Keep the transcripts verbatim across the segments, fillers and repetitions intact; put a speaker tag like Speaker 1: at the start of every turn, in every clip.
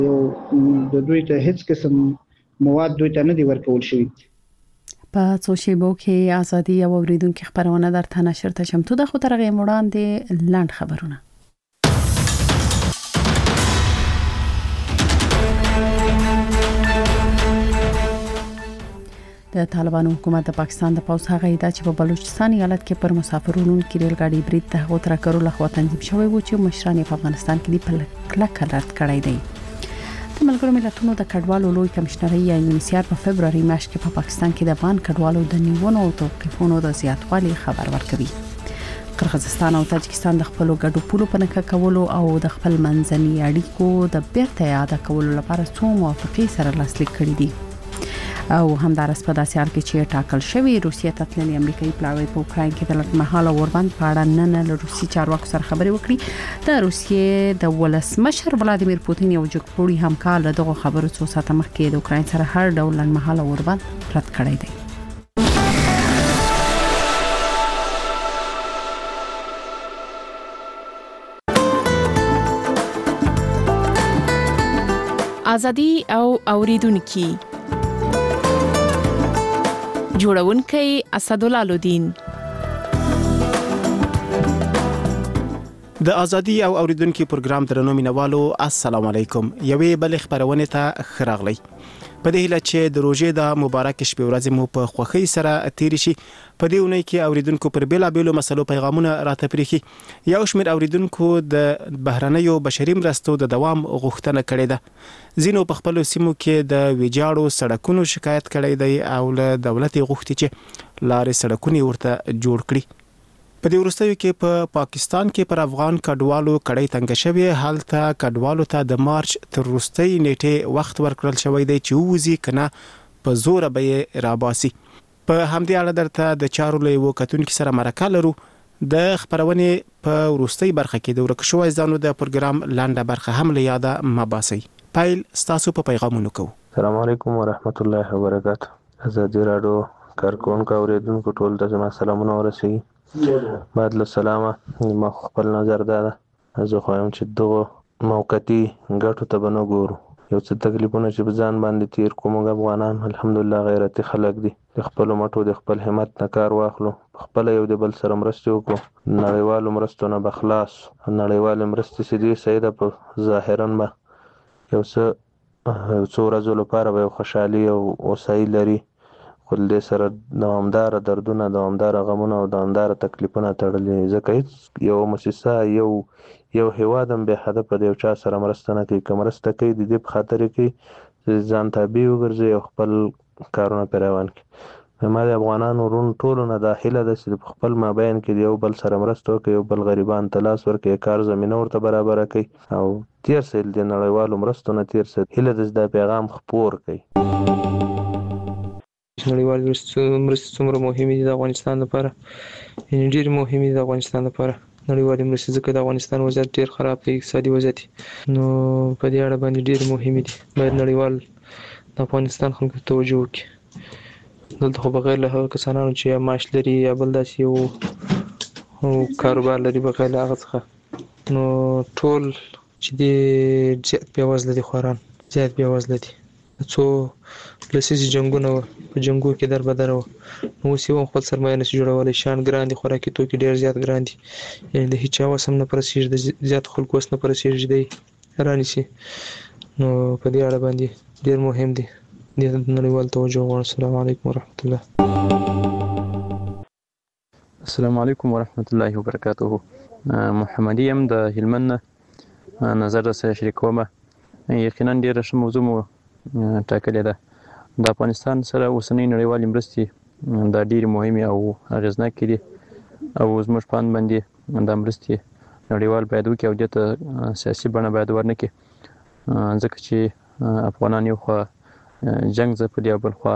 Speaker 1: یو د دوی ته هیڅ قسم مواد دوی ته نه دی ورکول شوی.
Speaker 2: په څو شیبو کې ازادي او اوریدونکو خبرونه درته نشر ته چمتو ده. خو ترغه وړاندې لاند خبرونه. د طالبانو حکومت د پاکستان د پوځ هغه ادعا چې په بلوچستان ایالت کې پر مسافرونو کې ریل ګاډي برید ته غوتره کړو لخوا تنظیم شوی و چې مشران په افغانستان کې دی په کلک رد کړی دی. د ملګرو ملتونو د کډوالو لوی کمشنري یا یونیسیار په فبرवरी میاشت کې په پاکستان کې د افغان کډوالو د نیونو او توقيفونو د زیاتوالي خبر ورکوي. قرغیزستان او تاجکستان د خپل ګډو پولو په نکه کولو او د خپل منځني اړیکو د بیرته یاد کولو لپاره څو موافقې سره لاسلیک کړي دي. او همدارس په داسې حال کې چې ټاکل شوی روسیې ته تللي امریکایي پلاوی په اوکراین کې د لړمحاله اوربند په اړه نن له روسي چارواکو سره خبرې وکړي. د روسیې د ولسمشر ولادیمیر پوتین یو جګپوړي همکار له دغه خبرو څو ساعته مخکې د اوکراین سره هر ډول لړمحاله اوربند رد کړی دی.
Speaker 3: ازادي او اوریدونکو جوړونکی اسدالله لودین.
Speaker 4: د ازادي او اوریدونکو پروګرام درنو مینوالو السلام علیکم. یوې بل خبرونه ته خراغلی. په دې هله چې د روزې د مبارک شپې ورځې مو په خوخي سره تیر شي. په دې ونې کې اوریدونکو پر بیلا بیلو مسلو پیغامونه راته پریخي. یو شمېر اوریدونکو د بهرنیو بشري مرستو د دوام غوښتنه کړې ده. زینو په خپل سیمو کې د ویجاړو سړکونو شکایت کړی دی او له دولت غوښتي چې لارې سړکونه ورته جوړ کړي. په دې ورستیو کې په پا پاکستان کې پر افغان کډوالو کړي تنګ شوی حالت کډوالو ته د مارچ تر وروستۍ نیټه وخت ورکړل شوی دی چې وزي کنه په زور به راباسي. په همدې اړه درته د چارو له وکټونکو سره مرکه لرو. د خبرونه په وروستۍ برخه کې د ورکشوي ځانو د پروګرام لاندې برخه هم له یاده مباسي. پایل ستاسو په پیغامونو کو.
Speaker 5: السلام علیکم ورحمت الله وبرکاته. ازادي رادیو کارکونکو اوریدونکو ټول ته زما سلامونه ورسوي. بعد له سلامه ما خپل نظر ده زه خوایم چې دغه موقتی ګټو ته بنو ګورو. یو څه تکلیفونه چې بزان باندې تیر کوم افغانان الحمدلله غیرتي خلک دي. د خپل مټو د خپل همت نه کار واخلو. خپل یو د بل سره مرسته وکړو. نړیوالو مرستو نه بخلاص. نړیوال مرستې سدي سیده په ظاهرا ما یو څه څو ورځې لپاره به خوشحالي او اوسای لري. خل دې سره دوامدار دردونه دوامدار غمونه او دوامدار تکلیفونه تړلي. ځکه یو مؤسسه یو یو هوادم به هدف په یو چا سره مرسته کوي. کومرسته کوي د دې په خاطر کې ځان تابع وګرځي او خپل کارونه پیروان کوي. ما د افغانانو رون ټولو نه داخله ده چې خپل مابین کې یو بل سره مرسته کوي. یو بل غریبان تلاس ورکوي. کار زمينه ورته برابر کوي او تیر سیل د نړیوالو مرستو نه تیر سیل هله د پیغام خپور کوي.
Speaker 6: نړیوال مرستې څومره مهمې دي د افغانستان لپاره. یعنې ډېرې مهمې دي د افغانستان لپاره نړیوالې مرستې، ځکه د افغانستان وضعیت ډېر خراب دی، اقتصادي وضعیت. نو په دې اړه باندې ډېرې مهمې دي. باید نړیوال د افغانستان خلکو توجه وکړي. دلته خو بغیر له هغه کسانو چې یا معاش لري یا بل داسې یو کاروبار لري بغیر له هغه څخه، نو ټول چې دې زیات بېوزله دي، خواران زیات بېوزله دي. څو لسیزې جنګونه وه، په جنګو کې در بدره وه، نو اوس یې خپل سرمایه نشي جوړولی. شیان ګران دي، خوراکي توکي ډېر زیات ګران دي. یعنې د هېچا وس هم نه پرسېږي، د زیاتو خلکو وس نه پرسېږي دی رانیسي. نو په دې اړه باندې ډېر مهم دي، دې ته نړیوال توجه غواړم. السلام علیکم ورحمت الله.
Speaker 7: السلام علیکم ورحمت الله وبرکاته. محمدي یم د هلمند نظر سره شریکوم. یقینا ډېره ښه موضوع مو ټاکلې ده. د افغانستان سره اوسنۍ نړیوالې مرستې دا ډېرې مهمې او اغېزناکې دي او زموږ په اند باندې دا مرستې نړیوال باید وکړي او دې ته سیاسي بڼه باید ورنکړي، ځکه چې افغانان یو خوا جنګ ځپلي او بل خوا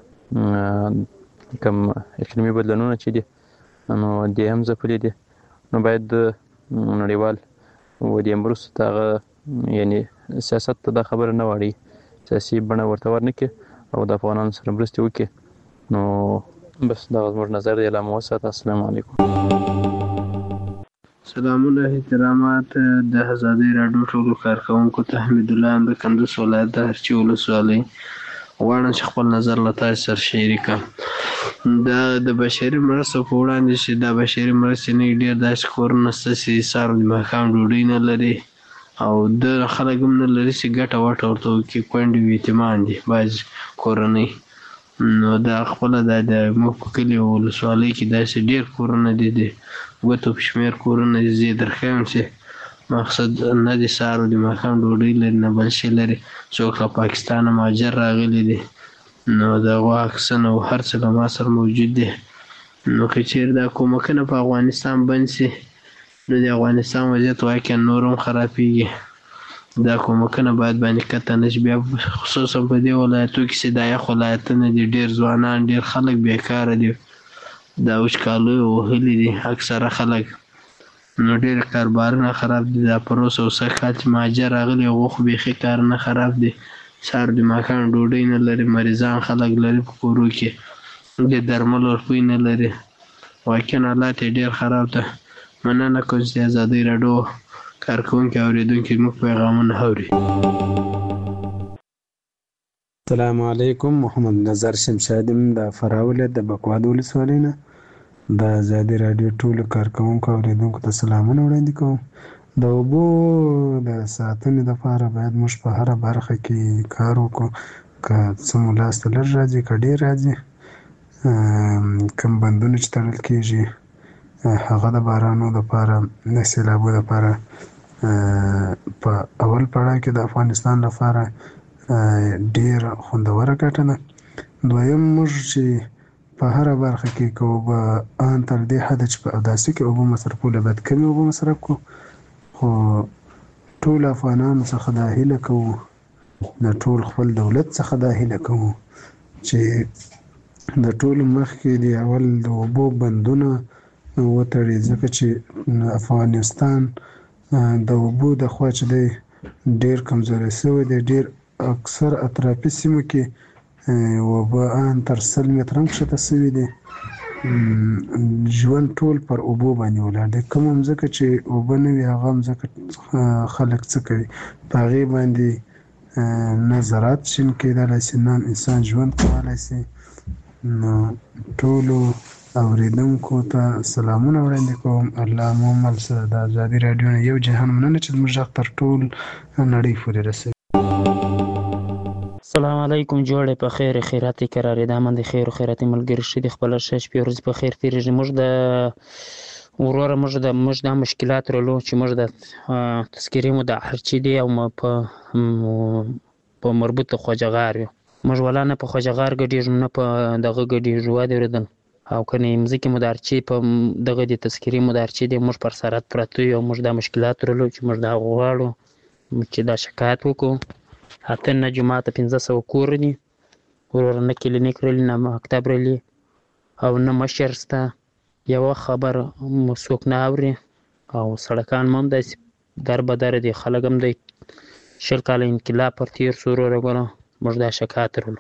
Speaker 7: کوم اقلیمي بدلونونه چې دي نو دې هم ځپلي دي. نو باید نړیوال و دې مرستو ته هغه یعنې سیاست ته دا خبره نه واړي، سیاسي بڼه ورته ورنکړي او د افغانانو سره مرستې وکړي. نو بس دا زموږ نظر دی. لا مو وساته. السلام علیکم.
Speaker 5: سلامونه احترامات د آزادۍ راډیو ټولو کارکونکو ته. حمید الله ام د کندوز ولایت د هرچی ولسوالۍ غواړم چې خپل نظر له تاسو سره شریک کړم. دا د بشري مرستو په وړاندې چې دا بشري مرستې نه ډېر داسې کورونه شته چې سهار د ماښام ډوډۍ نه لري او د خلک هم نه لري چې ګټه وټه ورته وکړي. کونډې او یتیمان دي بعض کورنۍ. نو دا خپله دا د موږ په کلي او ولسوالۍ کې داسې ډېر کورونه دي د ګوتو په شمېر کورونه دي. زه یې درښیم چې مقصد نه د سهار او د ماښام ډوډۍ لري نه بل شی لري. څوک له پاکستانه مهاجر راغلي دي نو د هغو عکسونه او هر څه له ما سره موجود دي. نو که چېرې دا کومکونه په افغانستان بند شي نو د افغانستان وضعیت واقعا نور هم خرابېږي. دا کومکونه باید باندې قطع نه شي. بیا خصوصا په دې ولایتو کې چې دا یخ ولایتونه دي ډېر ځوانان ډېر خلک بېکاره دي. دا وچکالیو وهلي دي اکثره خلک. نو ډېر کاروبارونه خراب دي. دا پر اوسه او سږ کال چې مهاجر راغلي هغو خو بیخي کارونه خراب دي. سهار د ماښام ډوډۍ نه لري. مریضان خلک لري په کورو کې. د درملو روپۍ نه لري. واقعا حالات یې ډېر خراب ده. مننه کوم چې ازادۍ راډیو کارکوونکي اورېدونکي موږ پیغامونه اوري.
Speaker 8: السلام علیکم. محمد نظر شمشاد یم د فراه ولایت د بکواد ولسوالۍ نه. د ازادۍ راډیو ټولو کارکوونکو اورېدونکو ته سلامونه وړاندې کوم. د اوبو د ساتنې لپاره باید موږ په هره برخه کې کار وکړو. که څه مو لاسته لږ راځي که ډېر راځي. کوم بندونه چې تړل کېږي هغه د بارانو لپاره د سیلابو لپاره په اول پړاو کې د افغانستان لپاره ډېره خوندوره ګټه ده. دویم موږ چې په هره برخه کې که اوبه ان تر دې حده چې په اوداسه کې اوبه مصرفوله باید کمې اوبه مصرف کړو. خو ټول افغانانو څخه دا هیله کوو د ټول خپل دولت څخه دا هیله کوو چې د ټولو مخکې د اول د اوبو بندونه وتړي. ځکه چې افغانستان د اوبو د خوا چې دی ډېر کمزوری شوی دی. ډېر اکثر اطرافي سیمو کې اوبه ان تر سل متره هم کښته شوي دي. ژوند ټول پر اوبو باندې ولاړ دی. کومه مځکه چې اوبه نه وي هغه مځکه خلک څه کوي؟ په هغې باندې نه زراعت شین کېدلی شي نه انسان ژوند کولی شي. نو ټولو اورېدونکو ته سلامونه وړاندې کوم. الله مو مل شه. د ازادي راډیو نه یو جهان مننه چې زموږ غږ تر ټول نړۍ پورې رسوي.
Speaker 9: السلام علیکم. جوړې په خیر خیراتي قرارې دا من د خیر خیراتي ملګری شې د خپل شش په ورځ په خیر تیریږي. موږ د وروره موږ د موږ د مشکلات رلو چې موږ د تذکیرې مو د هرچی دی او په په مربوط خوجغار یو. موږ ولا نه په خوجغار ګډیږو نه په دغه ګډیږو واده ورېدل او کنه مځکې مدارچې په دغه د تذکیرې مدارچې دی موږ پر سرحد پراته یو. موږ د مشکلات رلو چې موږ دا غواړو چې دا شکایت وکړو. اته نه جماعت پنځه سوه کور دي. وروره نه کلینیک رلی نه مکتب رلی او نه مشر شته. یوه خبر څوک نه اوري او سړکان هم همداسې در بدر دي. خلک هم د شل کاله انقلاب پر تېر شو. وروره ګوره موږ دا شکایت رلو.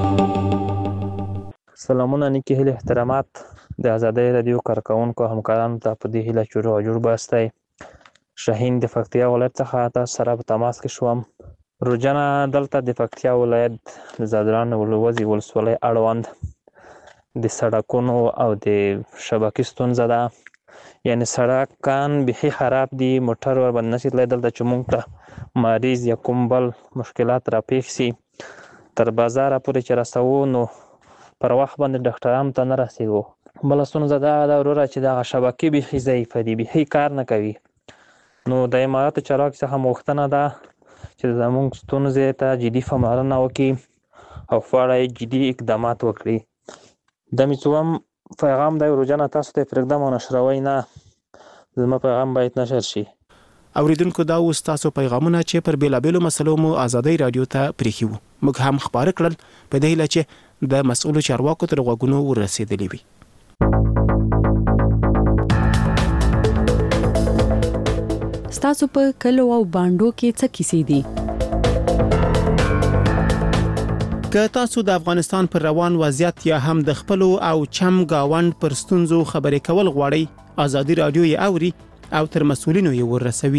Speaker 10: سلامونه نیکې هیلې احترامات د ازادۍ راډیو کارکوونکو همکارانو ته په دې هیله چې روغ جوړ باستی. شاهین د پکتیا ولایت څخه تاسو سره په تماس کې شوم. روجانه دلته د پکتیا ولایت د زادران ولوزي ولسوالۍ اړوند د سړکونو او د شبکې ستونزه ده. یعنې سړکان بیخي خراب دي. موټر ورباندې نشي تللی. دلته چې موږ ته مریض یا کوم بل مشکلات راپېښ شي تر بازاره پورې چې رسوو نو پر وخت باندې ډاکټرانو ته نه رسېږو. بله ستونزه دا ده وروره چې دغه شبکې بیخي ضعیفه دي. بیخي کار نه کوي. نو د اماراتو چارواکو څخه غوښتنه ده چې زموږ ستونزې ته جدي پاملرنه وکړي او په اړه یې جدي اقدامات وکړي. دا مې څوم پیغام دی روجانه تاسو ته پرېږدم او نشروئ نه. زما پیغام باید نشر شي.
Speaker 4: اوریدونکو دا اوس تاسو پیغامونه چې پر بیلابېلو مسلو مو ازادۍ راډیو ته پرېښي وو موږ هم خپاره کړل په دې هیله چې د مسؤلو چارواکو تر غوږونو ورسېدلي وي.
Speaker 2: ستاسو په کلو او باندو کې څه کیسې دي؟
Speaker 4: که تاسو د افغانستان پر روان وضعیت یا هم د خپلو او چم گاوند پر ستونزو خبرې کول غواړئ ازادي راډیو یې اوري او تر مسؤلینو یې ورسوي.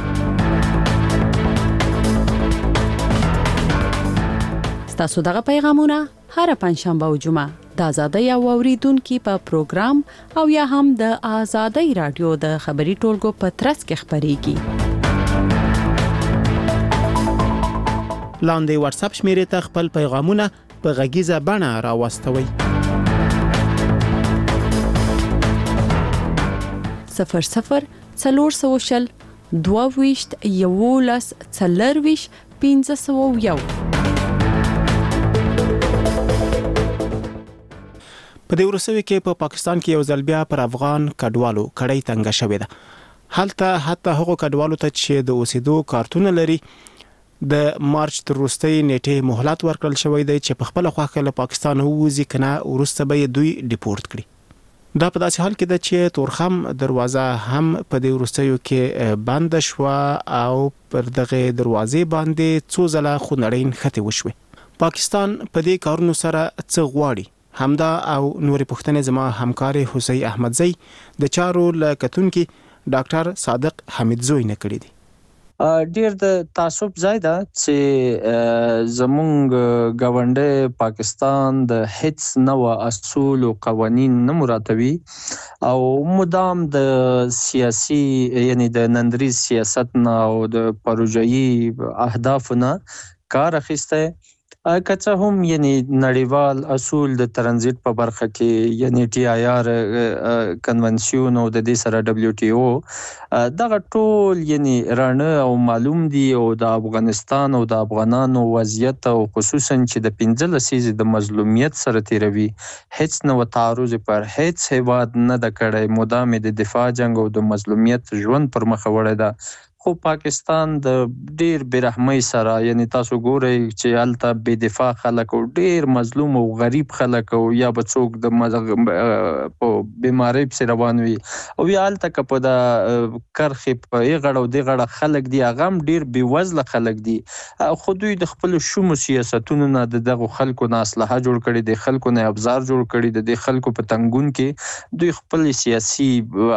Speaker 2: تاسو دغه پیغامونه هر پنځشنبه او جمعه د آزادۍ او اوریدونکو په پروګرام او یا هم د آزادۍ رادیو د خبري ټولګو په ترڅ کې خبريږي.
Speaker 4: لاندې واتس اپ شمیرې ته خپل پیغامونه په غږیزه بڼه راوستوئ.
Speaker 2: صفر صفر څلور سوه شل دوه ویشت یولس څلرویشت پنځه سوه یو.
Speaker 4: په دې ورسوي کې په پاکستان کې یو ځل بیا پر افغان کډوالو کړۍ تنګه شوې ده. هلته حتی هغو کډوالو ته چې د اوسېدو کارتونه لري د مارچ تر وروستۍ نیټې مهلت ورکړل شوی دی چې په خپله خوښه له پاکستان ووځي کنه وروسته به یې دوی ډیپورټ کړي. دا په داسې حال کې ده چې تورخم دروازه هم په دې وروستیو کې بند شوه او پر دغه دروازې باندې څو ځله خونړۍ نښتې وشوې. پاکستان په دې کارونو سره څه غواړي؟ همدا او نورې پوښتنې زما همکار حسین احمدزی د چارو له کتونکي ډاکټر صادق حمیدزوی نه کړی دی.
Speaker 11: ډیر د تعصب ځای ده چې زمونږ ګاونډي پاکستان د هیڅ نوع اصول او قوانین نه مراتبي او مدام د سیاسي یعنی د نندریز سیاست نه او د پروژایي اهدافونه کار اخیسته. کچه هم یعنی نړیوال اصول د ترانزیت په برخه کې یعنی ټي آی آر کنونسیون او د دې سره دبليو ټي او دغه ټول یعنی رانه او معلوم دي او د افغانستان او د افغانانو وضعیت او خصوصا چې د پنځه لسیزې د مظلومیت سره تیروي هیڅ نو تعرض پر هیڅ هیواد نه د کړه مدام د دفاع جنگ او د مظلومیت ژوند پر مخ وړه ده. خو پاکستان د ډیر برحمۍ سره یعنی تاسو ګورئ چې الته بې دفاع خلک او ډیر مظلوم او غریب خلک او یا بڅوک د په بیماری په روان وي او یا الته په د کرخې په غړ او د غړ خلک دی هغه ډیر بې وزله خلک دي. خو دوی د خپل شوم سیاستونو نه دغه خلکو نه اصلاح جوړ کړي، د خلکو نه ابزار جوړ کړي، د خلکو په تنګون کې دوی خپل سیاسي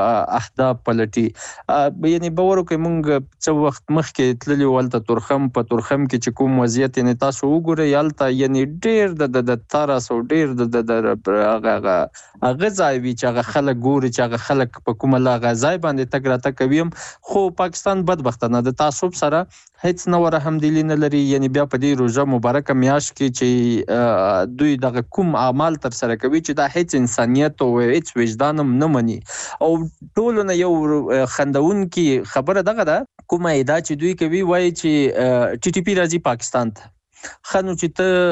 Speaker 11: اهداف پلټي. یعنی باور کوي مونږ څو وخت مخکې تللی ولته تورخم په تورخم کې چې کوم وضعیت یعنی تاسو وګورئ یالته یعنی ډیر د د تارس او ډیر د د هغه هغه ځای وی چې هغه خلک ګوري چې هغه خلک په کومه لا غځای باندې تګ را تک کوي. خو پاکستان بدبختانه د تعصب سره هیڅ نو رحمدلی نه لري. یعنی بیا په دې روزه مبارکه میاش کې چې دوی دغه کوم اعمال تر سره کوي چې دا هیڅ انسانیت او هیڅ وجدانم نه مني او ټول نه یو خندون کې خبره دغه ده کومه ادا چې دوی کوي وایي چې ټي ټي پی راځي پاکستان ته خنو چې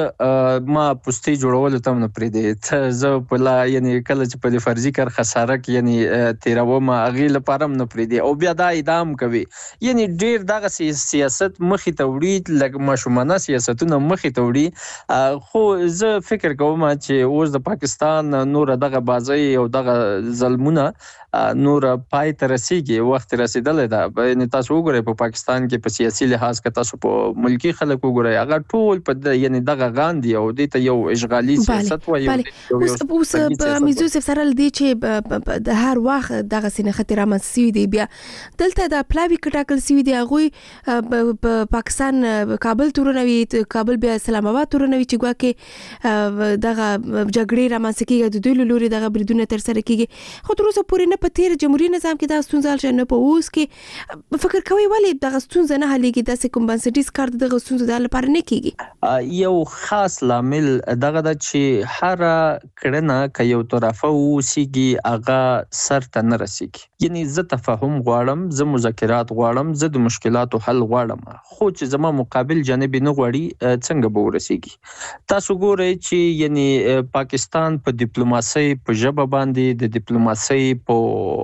Speaker 11: ته ما پوسټي جوړول ته نه پرې دي ته زه په لا یعنی کله چې په فرضي کار خساره کې یعنی تیرو ما اغه لپاره نه پرې دي او بیا دا ادام کوي. یعنی ډیر دغه سیاست مخې ته وړي لکه مشمنه سیاستونه مخې ته وړي. خو زه فکر کوم چې اوس د پاکستان نور دغه بازي او دغه ظلمونه نور پای ته رسیږي، وخت رسیدلې ده. یعنی تاسو وګورئ په پاکستان کې په سیاسي لحاظ کې تاسو په ملکی خلک وګورئ هغه ټول په یعنی دغه غاندي او د ته یو اشغالي سیاست وایي.
Speaker 12: اوس په میزوسف سره لدی چې د هر وخت دغه سینه خطر امنسي دی بیا دلته د پلاوی کټاکل سی دی هغه په پاکستان کابل تورنوي کابل بیا اسلام آباد تورنوي چې ګواکې دغه جګړې رامنځکیږي د دوی لوري دغه بریدونه تر سره کیږي. خو تر اوسه پورې نه په تیر جمهوریت نظام کې دا ستونزه شنه په اوس کې فکر کوي ولی دغه ستونزه نه حلېږي د کوم بنسټیز کار دغه ستونزه د لپاره نه کیږي.
Speaker 11: یو خاص لامل دغه د چې هر کړنه ک یو طرفه وسیږي هغه سر ته نه رسیږي. یعنی زه تفاهم غواړم، زه مذاکرات غواړم، زه د مشکلاتو حل غواړم، خو چې زما مقابل جانب نه غواړي څنګه به ورسیږي. تاسو ګورئ چې یعنی پاکستان په ډیپلوماسي په ژبه باندې د ډیپلوماسي په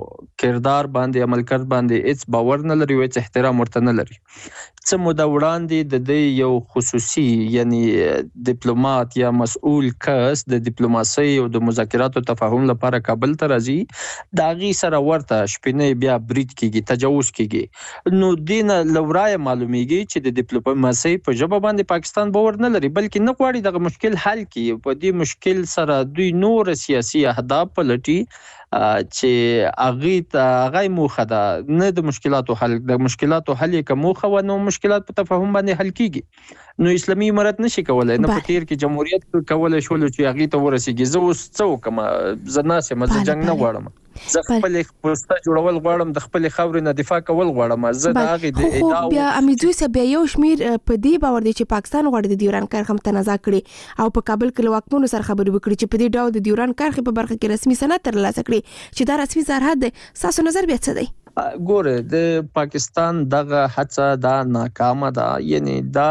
Speaker 11: کردار باندې عمل کړ باندې هیڅ باور نه لري او هیڅ احترام ورته نه لري. څه موده وړاندې د دې یو خصوصي یعنی ډیپلوماټ یا مسؤل کس د ډیپلوماسي او د مذاکراتو تفاهم لپاره کابل ته راځي دا غي سره ورته شپنه بیا برید کیږي، تجاوز کیږي. نو دین لورای معلومیږي چې د ډیپلوماسي په ژبه باندې پاکستان باور نه لري بلکې نه غواړي دغه مشکل حل کړي. په دې مشکل سره دوی نور سیاسي اهداف پلټي چې اغه ته غي موخه ده نه د مشکلاتو حل د مشکلاتو حل کوم موخه و نو مشکلات په تفاهم باندې حل کیږي نو اسلامي امارت نشي کولای نه په تیر کې جمهوریت کولای شول چې اغه ته ورسیږي زه اوس څه کوم زناسه مزه جنگ نه غواړم زه خپل پوسټه جوړول غواړم د خپل خاورې نه دفاع کول غواړم زه د هغه د ادعا
Speaker 12: بیا امیدوي سه بیا یو شمیر په دې باور دي چې پاکستان غواړي د ډیوران کرښه متنازع کړي او په کابل کې له واکمنو سره خبرې وکړي چې په دې ډول د ډیوران کرښه په برخه کې رسمي سند ترلاسه کړي چې دا رسمي سرحد دی تاسو نظر بیا څه دی
Speaker 11: ګوره د پاکستان دغه هڅه دا ناکامه ده یعنی دا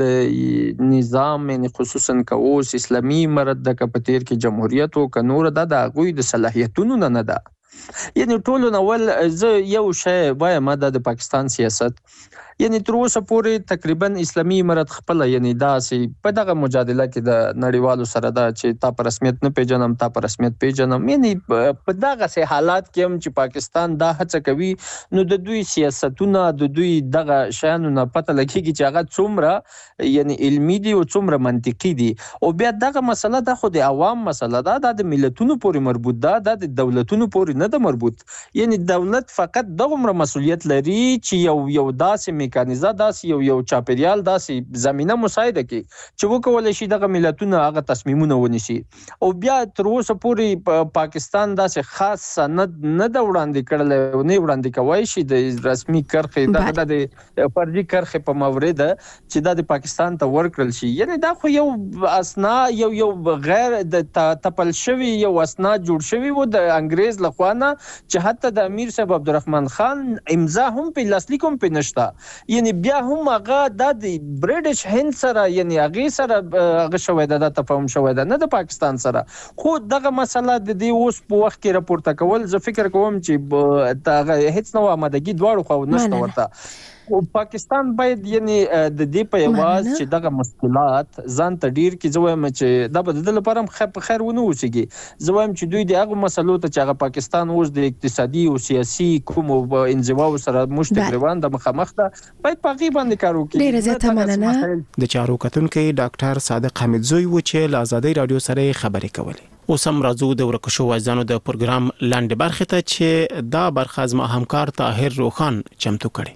Speaker 11: د نظام یعنی خصوصا کوس اسلامي امارت د کپتیر کې جمهوریت او کنور د غوی د صلاحیتونو نه نه ده یعنی ټولو نول زه یو شی وایم د پاکستان سیاست یعنی تر اوسه پورې تقریبا اسلامي امارت خپل یعنی داسې په دغه مجادله کې د نړیوالو سره دا چې تا په رسمیت نه پیژنم تا په رسمیت پیژنم یعنی په دغه سه حالات کې هم چې پاکستان دا هڅه کوي نو د دوی سیاستونه د دوی دغه شانو نه پته لګیږي چې هغه څومره یعنی علمي دي او څومره منطقي دي او بیا دغه مسله د خو د عوام مسله ده د ملتونو پورې مربوط ده د دولتونو پورې نه ده مربوط یعنی دولت فقط دغه مسؤلیت لري چې یو یو داسې میکانیزه داسې یو یو چاپیریال داسې زمينه مساعده کوي چې وکولای شي دغه ملتونه هغه تصمیمونه ونیسي او بیا تر اوسه پورې پاکستان داسې خاص سند نه د وړاندې کړل نه وړاندې کوي شي د رسمي کرخې دغه د فرضي کرخې په مورید چې د پاکستان ته ورکړل شي یعنی دا خو یو اسنا یو یو غیر د تپل شوی یو اسنا جوړ شوی و د انګريز لخوانه چې حتی د امیر صاحب عبدالرحمن خان امضا هم په لاسلیک هم په نشتا یعنی بیا هم هغه د برټش هند سره یعنی هغه سره هغه شوی د تفاهم شوی د نه د پاکستان سره خو دغه مسله د دې اوس په وخت کې راپورته کول زه فکر کوم چې دا هیڅ نو آمادګي دواړو خو نشته ورته او پاکستان باید یعنی د دې په یواز چې دغه مشکلات ځان ته ډیر کې زویم چې د بدل لپاره خپ خیر ونه وسیږي زویم چې دوی د هغه مسلو ته چې هغه پاکستان اوس د اقتصادي او سیاسي کوم انزوا سره مشترک روان د مخامخ ده باید په غیبه باندې کار وکړي
Speaker 12: ډیر زیاته مننه
Speaker 4: د چارو کتونکو ډاکټر صادق حمیدزوی و چې له آزادۍ رادیو سره خبرې کولې اوس هم راځو د ورکشو وایزانو د پروګرام لاندې برخه ته چې دا برخه از ما همکار طاهر روخان چمتو کړي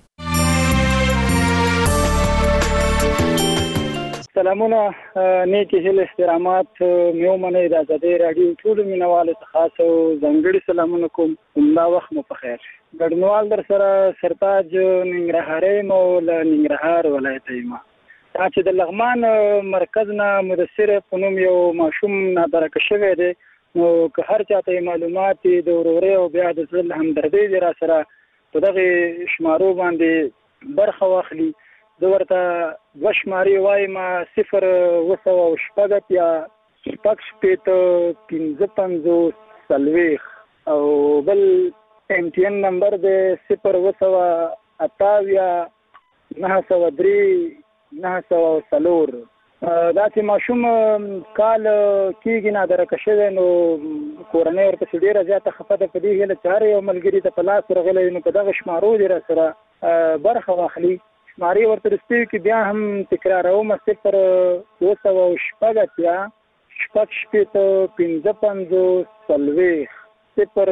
Speaker 13: سلامونه نیکی هیله احترامات میو منې د آزادۍ رادیو ټول مینوالو ته خاص او ځانګړي سلامونه کوم دا وخت مو په خیر ګډنوال در سره سرتاج ننګرهاري مو له ننګرهار ولایت یم چې د لغمان مرکز نه مدثر په نوم یو ماشوم نادرکه شوی دی نو که هر چاته معلومات د وروري او بیا د ځل همدردي دی را سره په دغه شمارو باندې برخه واخلي د ورته وشماري وایم صفر وسو او شپږ یا شپږ شپږ پنځه پنځوس سلويخ او بل ام ټي ان نمبر د صفر وسو اتاویا نه سو درې نه سو سلور دا چې ماشوم کال کېږي نه درکشه نو کورنۍ ورته ډیره زیاته خفه ده په دې هله چاره یو ملګری ته په لاس ورغلی نو په دغه شمارو دی را سره برخه واخلي شماري ورته رسېږي کې بیا هم تکراروم صفر وسو او شپږ اتیا شپږ شپېته پنځه پنځوس څلوېښت صفر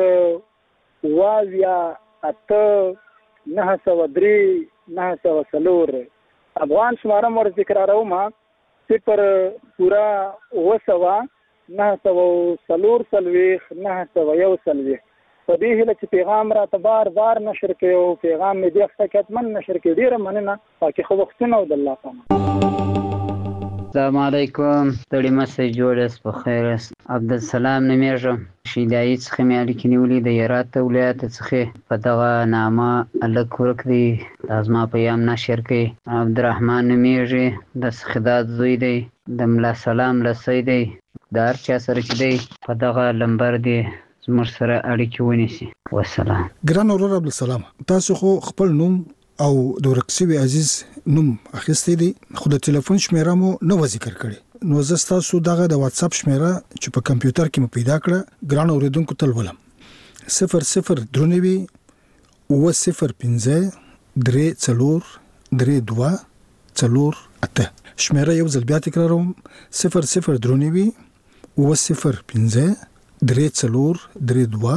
Speaker 13: اووه اته نهه سوه درې نهه سوه څلور افغان شماره م ورته تکراروم صفر پوره اووه سوه نهه سوه څلور څلوېښت نهه سوه یو څلوېښت په دې هیله چې پیغام راته بار بار نشر کوي او پیغام مې دې حقیقتمن نشر کوي ډېره مننه پاکې خو وختونه او د الله پامه
Speaker 14: السلام علیکم ستړي مسې جوړ په خیر عبدالسلام نومېږم شیدایي څخه مې اړیکې نیولې د هرات ولایت څخه په دغه نامه الک ورک دی دا زما پیغام نشر کوي عبدالرحمن نومېږي د سخداد زوی دی د ملا سلام لسی دی د هر چا سره چې دی په دغه لمبر دی زموږ سره اړیکې ونیسي والسلام
Speaker 15: ګران اورور عبدالسلام تاسو خو خپل نوم او د ورکسوي عزیز نوم اخیستی دی خو د ټلیفون شمیره مو نه و ذکر کړي نو زه ستاسو دغه د واتس اپ شمیره چې په کمپیوټر کې مو پیدا کړه ګران اوریدونکو ته ولولم صفر صفر درنوي اوه صفر پنځه درې څلور درې دوه څلور اته شمیره یو ځل بیا تکراروم صفر صفر درنوي اوه صفر پنځه درې څلور درې دوه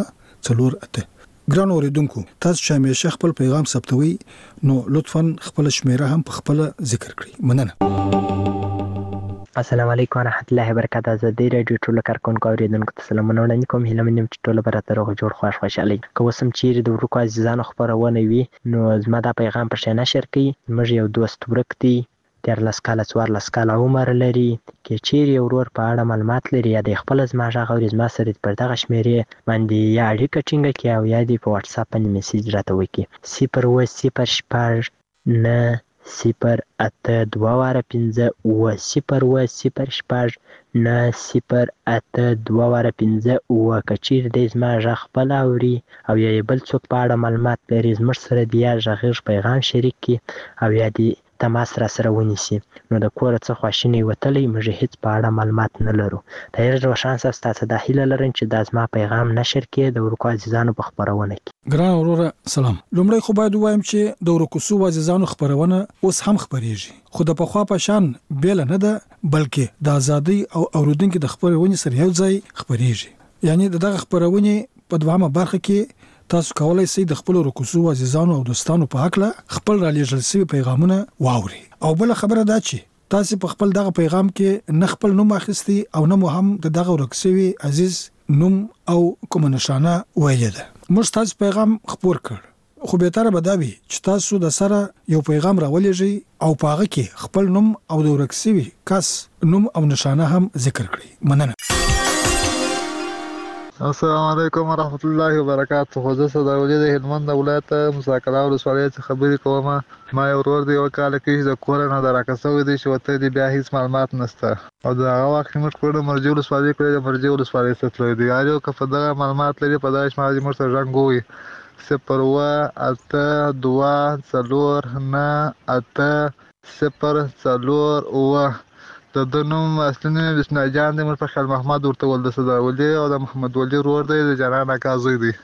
Speaker 15: څلور اته. ګران اوریدونکو تاسو چې همیشه خپل پیغام ثبتوي نو لطفاً خپل شمیره هم په خپل ذکر کړئ. مننه.
Speaker 16: السلام علیکم ورحمت الله وبرکاته. زه د رادیو ټولو کارکونکو اوریدونکو ته سلامونه وړاندې کوم. هیله مې چې ټول به راته روغ جوړ خوښ خوشحالي. که اوس هم چیرې د ورکو عزیزانو خپرونه وي نو زما دا پیغام پر شا نشر کړئ. موږ یو دوست ورک دی، دیارلس کاله څوارلس کاله عمر لري. که چیرې یو ورور په اړه معلومات لري یا د خپل زما غږ اوري زما سره پر دغه شمیرې باندې یا اړیکه ټینګه کړي او یا دې په واتس اپ باندې میسیج راته وکړي. صفر اووه صفر شپږ نه صفر اته دوه واره پنځه اووه صفر اووه صفر شپږ نه صفر اته دوه واره پنځه اووه. که چیرې دی زما غږ خپل اوري او یا بل څوک په اړه معلومات لري زموږ سره د یا غږیز پیغام شریک کړي او یا دې تماس را سره ونیسي. نو د کوره څه خواشینی وتلی موږ هیڅ په اړه معلومات نه لرو. طاهر روشن صاحب تاسو د هیله لرم چې دا زما پیغام نشر کړي د ورکو عزیزانو په خبرونه کې.
Speaker 15: ګران وروره سلام. لومړی خو باید وایم چې د ورکو سو عزیزانو خبرونه اوس هم خبريږي خو د پخوا په شان بیل نه ده بلکې د ازادي او اوریدونکو د خبرونه سره یو ځای خبريږي. یعنی دغه خبرونه په دوامه برخه کې تاسو کولای شئ د خپل رکوسو عزیزانو او دوستانو په حق له خپل را لېږل شوی پیغامونه واوري. او بل خبره دا چې تاسو په خپل دغه پیغام کې نه خپل نوم اخیستي او نه مو هم د دغه رکوسوي عزیز نوم او کوم نشانه ویل ده. موږ تاسو پیغام خبر کړ خو به تر بداوي چې تاسو د سره یو پیغام راولېږئ او پاغه کې خپل نوم او د رکوسوي کس نوم او نشانه هم ذکر کړئ. مننه.
Speaker 17: السلام علیکم ورحمت الله وبرکاته. خو زه صداولي د هلمند ولایت مساکلا ولسوالۍ څخه خبرې کوم. ما یو ورور دی یو کال کې د کور نه دراکسوي دی چې وته دی بیا هیڅ معلومات نشته او د هغه وخت موږ کور مرجو ولسوالۍ کړی د مرجو ولسوالۍ څخه دی یارو که په دغه معلومات لري په داش ماجي موږ سره رنګوي صفر اووه اته دوه څلور نه اته صفر څلور اووه. د د نوم اصلي نوم بسم الله جان دی. موږ په خیال محمد ورته ول د صداولي او د محمد ولی ورور دی د جنان اکازوی دی.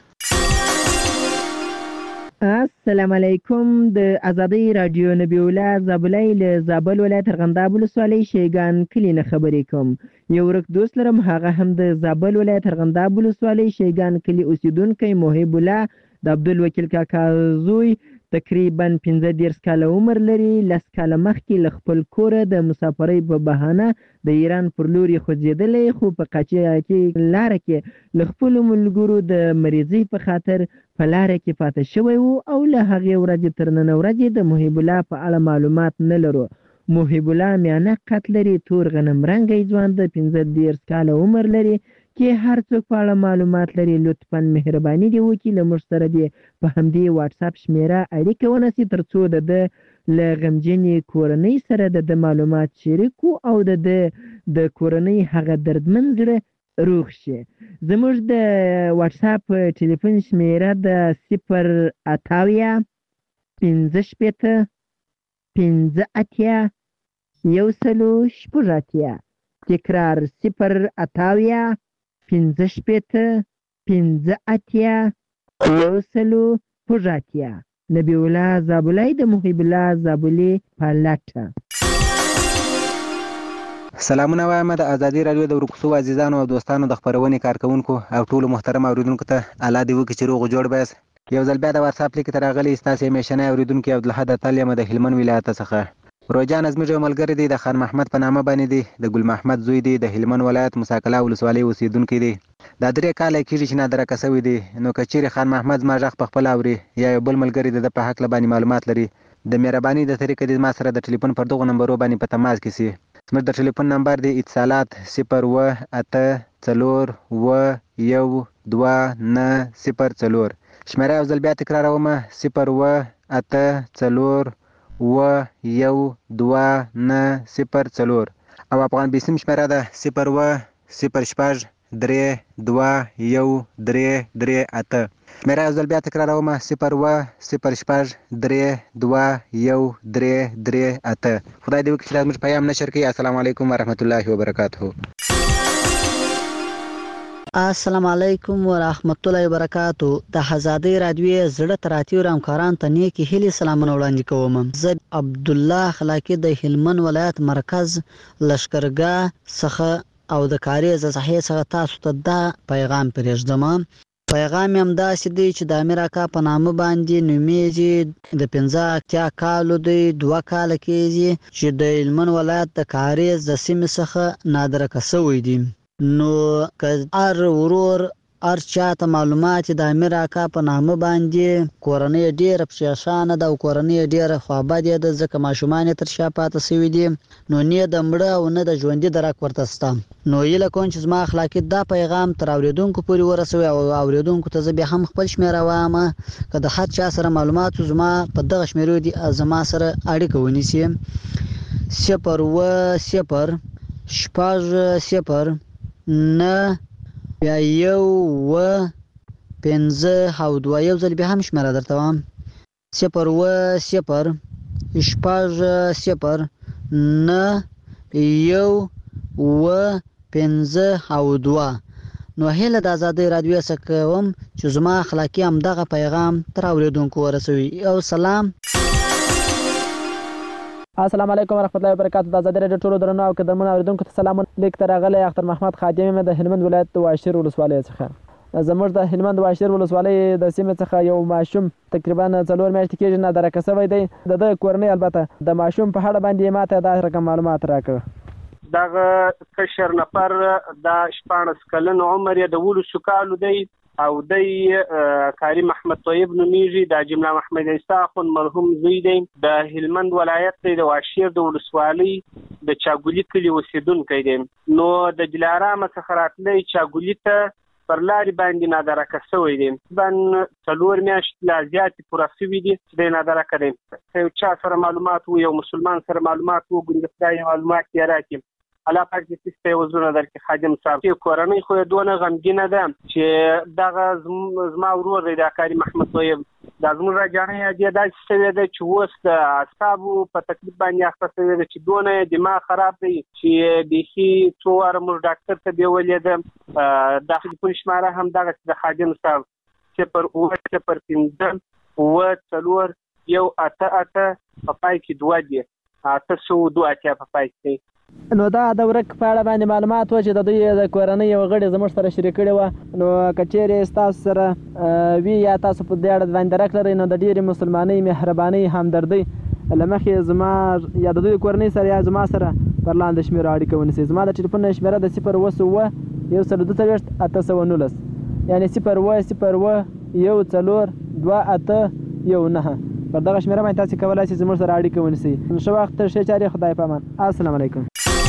Speaker 18: السلام علیکم. د ازادي رادیو نبی الله زابلای له زابل ولایت ارغنداب ولسوالۍ شیګان کلی نه خبرې کوم. یو ورک دوست لرم هغه هم د زابل ولایت ارغنداب ولسوالۍ شیګان کلی اوسیدونکی محب الله د عبدالوکیل کاکا زوی تقریبا پنځه دیرش کاله عمر لري. لس کاله مخکې له خپل کوره د مسافرۍ په بهانه د ایران پر لور خوځېدلی خو په قاچاق کې لاره کې له خپلو ملګرو د مریضۍ په خاطر په لاره کې پاتې شوی و او له هغې ورځې تر نن ورځې د محب الله په اړه معلومات نه لرو. محب الله میانه قد لري، تور غنم رنګی ځوان د پنځه دیرش کاله عمر لري. کې هر څوک په اړه معلومات لري لطفاً مهرباني دی وکړي له موږ سره دی په همدې واتس اپ شمیره اړیکه ونیسي تر څو د ده له غمجنې کورنۍ سره د ده معلومات شریکو او د ده د کورنۍ هغه دردمن زړه روغ شي. زموږ د واتس اپ ټلیفون شمیره د صفر اتاویا پنځه شپېته پنځه اتیا یو سلو شپږ اتیا. تکرار صفر اتاویا پنځه شپېته پنځه اتیا یو سلو شپږ اتیا. نبی الله زابلای د محب الله زابلي په لټه.
Speaker 19: سلامونه وایم د ازادي رادیو د ورکوسو عزیزانو او دوستانو د خبرونې کارکونکو او ټولو محترم اوریدونکو ته الله دې وکړي چې روغ جوړ بیاست. یو ځل بیا د واتس اپ لیک ته راغلی ستاسو همیشنی اوریدونکو عبدالحد اتل یم د هلمند ولایت څخه. روجان زموږ یو ملګری دی د خان محمد په نامه باندې دی د ګل محمد زوی دی د هلمند ولایت مساکلا ولسوالۍ اوسیدونکی دی. دا درې کاله کېږي چې نادرکه شوی دی. نو که چیرې خان محمد زما غږ په خپل اوري یا یو بل ملګری د ده په حق باندې معلومات لري د مهرباني د طریقې د ما سره د ټلیفون پر دغو نمبرو باندې په تماس کې سي. زموږ د ټلیفون نمبر دی اتصالات صفر اووه اته څلور اووه یو دوه نه صفر څلور. شمیره یو ځل بیا تکراروم صفر اووه اته څلور اووه یو دوه نه صفر څلور او افغان بیسیم شمیره ده صفر اووه صفر شپږ درې دوه یو درې درې اته. شمیره یو ځل بیا تکراروم صفر اووه صفر شپږ درې دوه یو درې درې اته. خدای دې وکړي چې دا زموږ پیغام نشر کړي. السلام علیکم ورحمت الله وبرکاته.
Speaker 20: السلام علیکم ورحمت الله وبرکاتو. د ازادي رادیو زړه تراتیو همکاران ته نیکی هیلې سلامونه وړاندې کوم. زه عبد الله خلاقی د هلمند ولایت مرکز لشکرګاه څخه او د کاری ز صحیح څخه تاسو ته دا پیغام پرېږدم پیغام هم داسې دی چې د امیر اکا په نامه باندې نومیږي د پنځه اتیا کالو دی دوه کاله کېږي چې د هلمند ولایت د کاریز د سیمې څخه نادرکه شوی دی. نو که هر ورور هر چاته معلومات د امیر اکا په نامه باندې کورنۍ ډېره پریشانه ده او کورنۍ ډېره خوابدې ده ځکه ماشومان یې تر شا پاتې شوي دي نو نه د مړه او نه د ژوندي درک ورته شته. نو هیله کوم چې زما اخلاقي دا پیغام تر اورېدونکو پورې ورسوي او اورېدونکو ته زه بیا هم خپل شمېره وایم که د هر چا سره معلومات زما په دغه شمېرو دي زما سره اړیکه ونیسي صفر اوه صفر شپږ صفر نه بیا یو اوه پنځه او دوه یو ځل بیا هم شمېره درته وایم صفر اوه صفر شپږ صفر نه یو اوه پنځه او دوه. نو هیله د ازادۍ راډیو څخه کوم چې زما اخلاقي همدغه پیغام تر اورېدونکو ورسوي. او سلام.
Speaker 21: السلام علیکم ورحمت الله وبرکاتہ. د ازادۍ راډیو ټولو درنو او قدرمنو اورېدونکو ته سلام. لیک ته راغلی اختر محمد خادم یم د هلمند ولایت د واشیر ولسوالۍ څخه. زموږ د هلمند واشیر ولسوالۍ د سیمې څخه یو ماشوم تقریبا څلور میاشتې کېږي نادرکه شوی دی. د ده کورنۍ البته د ماشوم په اړه باندې ماته دا رقم معلومات راکړه.
Speaker 22: دغه کشر نفر د شپاړس کلن عمر یې د ولسو کالو دی او دی کاری محمد طیب نومیږي. د جمله محمد عیسی اخون مرحوم زوی دی. د هلمند ولایت دی د واشیر د ولسوالۍ د چاګولي کلي اوسیدونکی دی. نو د دلارام څخه راتلی چاګولي ته پر لارې باندې نادرکه شوی دی. تقریبا څلور میاشتې لا زیاتې پوره شوي دي چې دی نادرکه دی. که یو چا سره معلومات و یو مسلمان سره معلومات وګوري د خدای معلومات یې راکړي الله پاک دې تاسو ته وزرونه درکړي. خادم صاحب چې کورنۍ خو یې دونه غمګینه ده چې دغه زما ورور دی د کاري محمد طیب دا زموږ راجانۍ یې داسې شوې ده چې اوس د اعصابو په تکلیف باندې اخته شوې ده چې دونه یې دماغ خراب دی چې بیخي څو واره موږ ډاکټر ته بیولې ده. دا ټلیفون شماره هم دغسې د خادم صاحب صفر اوه صفر پنځه اوه څلور یو اته اته په پای کې دوه دي اته سوه دوه اتیا په پای کې.
Speaker 21: نو دا د ورک په اړه باندې معلومات و چې د دوی د کورنۍ یو غړي زموږ سره شریک کړي وه. نو که چیرې ستاسو سره وي یا تاسو په دې اړه باندې درک لرئ نو د ډېرې مسلمانۍ مهربانۍ همدردۍ له مخې زما یا د دوی کورنۍ سره یا زما سره پر لاندې شمېره اړیکه ونیسئ. زما د ټلیفون شمېره د صفر اوه اوه یو سل دوه څلوېښت اته سوه نولس یعنې صفر اوه صفر اوه یو څلور دوه اته یو نهه. پر دغه شمېره باندې تاسې کولی شئ زموږ سره اړیکه ونیسئ. ښه وخت ښې چارې خدای په امان. السلام علیکم.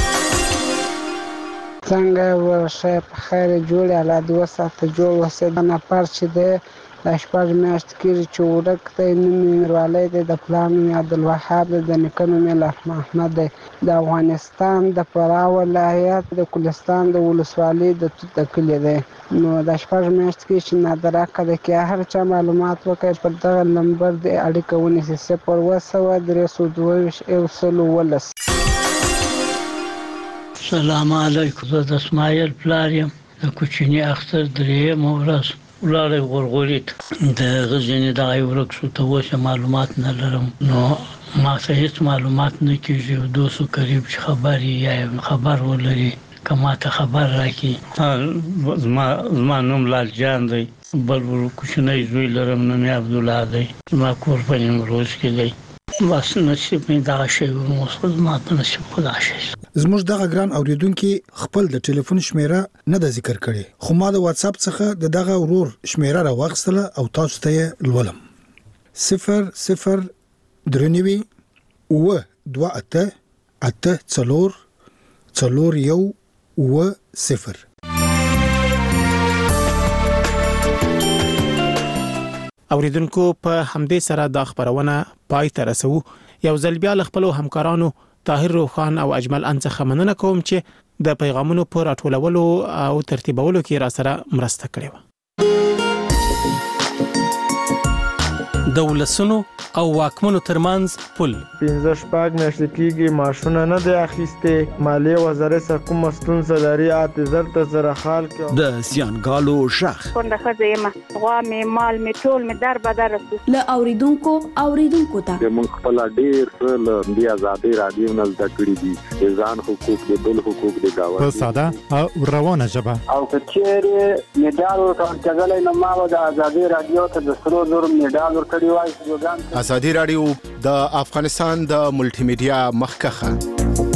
Speaker 23: څنګه ورشه په خیر جوړ الله دې وساته جوړ وسه. دا نفر چې دی دا شپږ میاشتې کېږي چې ورک دی. نوم یې میروالی دی د پلار نوم یې عبدالوهاب دی د نیکه نوم یې لطف محمد دی. د افغانستان د فراه ولایت د کلستان د ولسوالۍ د توت د کلي دی. نو دا شپږ میاشتې کېږي چې نادرکه دی. که هر چا معلومات وکړي پر دغه نمبر دی اړیکه ونیسي صفر اوه سوه درې سوه دوه ویشت یو سل اوولس.
Speaker 24: سلام علیکم. زه د اسماعیل پلار یم د کوچني اختر درېیمه ورځ ولاړی غورغوري ته د هغه ځینې دغه یې ورک شو. ته اوس معلومات نه لرم نو ما ته هېڅ معلومات نه کېږي. یو دوست و قریب چې خبر یې یا خبر ولري که ما ته خبر راکړي. زما زما نوم لال جان دی. بل کوچنی زوی لرم نوم یې عبدالله دی. زما کور په نیمروز کې دی. بس نصیب مې دغه شی و اوس خو زما په نصیب خو دغه شی.
Speaker 15: زموږ دغه ګران اوریدونکي خپل د ټلیفون شمیره نه د ذکر کړي خو ما د واتس اپ څخه د دغه ورور شمیره راوغستله او تاسو ته یې لولم. صفر صفر درنوي اوه دوه اته اته څلور څلور یو اوه صفر.
Speaker 4: اوریدونکو په همدې سره د خبرونه پای ته رسو. یو ځل بیا له خپل همکارانو طاهر روخان او اجمل ان څخه مننه کوم چې د پیغامونو پر راټولولو او ترتیبولو کې را سره مرسته کړې و.
Speaker 1: د ولسونو او واکمنو ترمنځ پل
Speaker 3: پنځه شپږ میاشتې کېږي معاشونه نه دی اخیستې مالیې وزارت سره کومه ستونزه لري اته زر ته زره خال کې
Speaker 6: د زیانګالو شخ
Speaker 7: کونډه ښځه یم غوا مې مال مې ټول مې در بدر
Speaker 25: له اوریدونکو اوریدونکو ته
Speaker 26: موږ خپل ډیر څه له دې آزادۍ رادیو نه زده کړي دي ځان حقوق د بل حقوق د گاونډي
Speaker 27: په ساده او روانه ژبه
Speaker 28: او کچېره میډال ورکړل نو ما د آزادۍ رادیو ته د سرو زر میډال ورکړی وای.
Speaker 29: ازادي رادیو د افغانستان د ملټي میډیا مخکخه